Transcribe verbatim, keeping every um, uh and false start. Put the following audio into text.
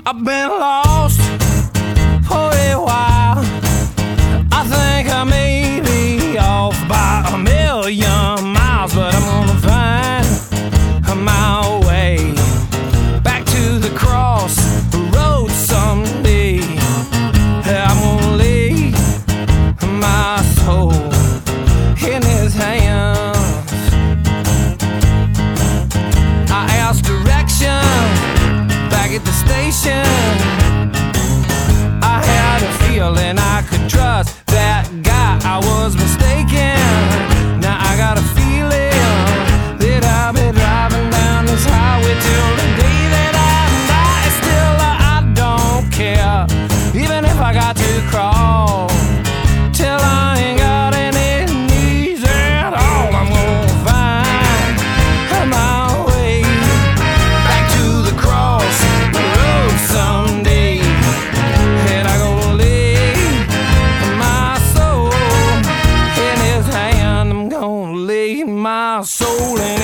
I've been lost for a while. I think I may be off by a million miles, but I'm gonna find my way back to the cross road someday. I'm gonna lay my soul in his hands. I asked direction back at the station. I had a feeling I could trust that guy. I was mistaken. Now I got a feeling that I'll be driving down this highway till the day that I die. Still I don't care, even if I got to crawl till I ain't got any knees at all. I'm gonna find my way back to the cross road someday, and I gonna lay my soul in his hand. I'm gonna lay my soul in